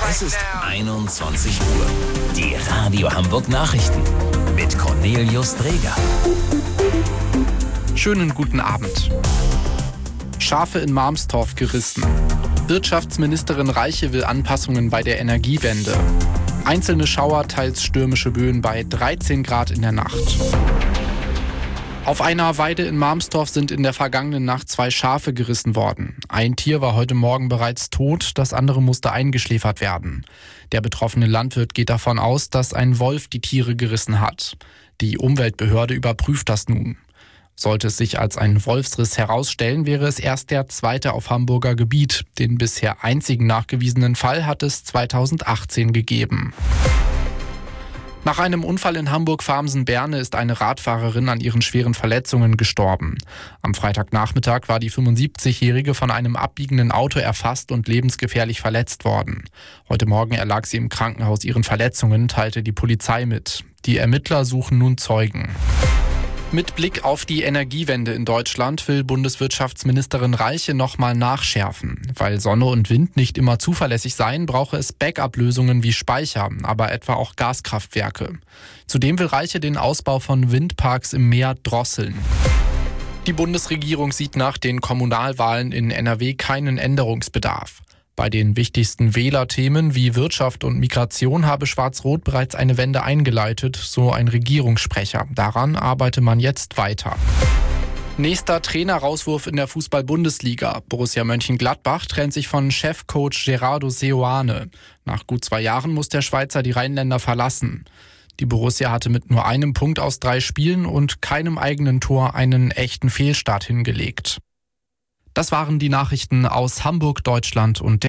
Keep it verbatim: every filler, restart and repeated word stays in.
Es ist einundzwanzig Uhr. Die Radio Hamburg Nachrichten mit Cornelius Dreger. Schönen guten Abend. Schafe in Marmstorf gerissen. Wirtschaftsministerin Reiche will Anpassungen bei der Energiewende. Einzelne Schauer, teils stürmische Böen bei dreizehn Grad in der Nacht. Auf einer Weide in Marmstorf sind in der vergangenen Nacht zwei Schafe gerissen worden. Ein Tier war heute Morgen bereits tot, das andere musste eingeschläfert werden. Der betroffene Landwirt geht davon aus, dass ein Wolf die Tiere gerissen hat. Die Umweltbehörde überprüft das nun. Sollte es sich als ein Wolfsriss herausstellen, wäre es erst der zweite auf Hamburger Gebiet. Den bisher einzigen nachgewiesenen Fall hat es zweitausendachtzehn gegeben. Nach einem Unfall in Hamburg-Farmsen-Berne ist eine Radfahrerin an ihren schweren Verletzungen gestorben. Am Freitagnachmittag war die fünfundsiebzigjährige von einem abbiegenden Auto erfasst und lebensgefährlich verletzt worden. Heute Morgen erlag sie im Krankenhaus ihren Verletzungen, teilte die Polizei mit. Die Ermittler suchen nun Zeugen. Mit Blick auf die Energiewende in Deutschland will Bundeswirtschaftsministerin Reiche nochmal nachschärfen. Weil Sonne und Wind nicht immer zuverlässig seien, brauche es Backup-Lösungen wie Speicher, aber etwa auch Gaskraftwerke. Zudem will Reiche den Ausbau von Windparks im Meer drosseln. Die Bundesregierung sieht nach den Kommunalwahlen in N R W keinen Änderungsbedarf. Bei den wichtigsten Wählerthemen wie Wirtschaft und Migration habe Schwarz-Rot bereits eine Wende eingeleitet, so ein Regierungssprecher. Daran arbeite man jetzt weiter. Nächster Trainerauswurf in der Fußball-Bundesliga. Borussia Mönchengladbach trennt sich von Chefcoach Gerardo Seoane. Nach gut zwei Jahren muss der Schweizer die Rheinländer verlassen. Die Borussia hatte mit nur einem Punkt aus drei Spielen und keinem eigenen Tor einen echten Fehlstart hingelegt. Das waren die Nachrichten aus Hamburg, Deutschland und der